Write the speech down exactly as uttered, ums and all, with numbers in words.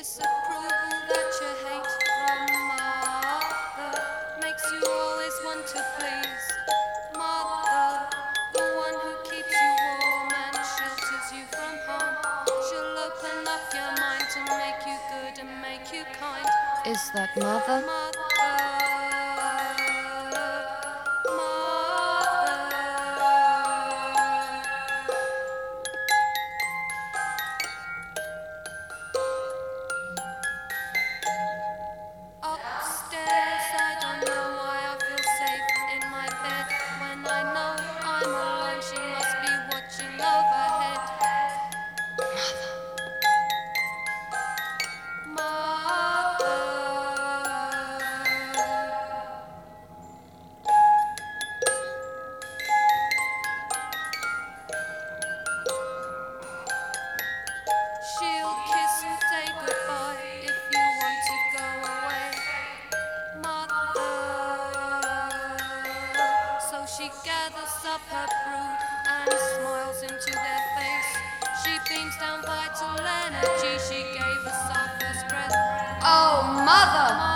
disapproval that you hate from mother makes you always want to please mother, the one who keeps you warm and shelters you from harm. She'll open up your mind to make you good and make you kind. Is that mother? Mother, upstairs, I don't know why I feel safe in my bed. When I know I'm alone, she must be watching overhead. Mother, she'll kiss and say goodbye if you want to go away. Mother, so she gathers up her brood and smiles into their face. She beams down vital energy she gave us our first breath. Oh, mother!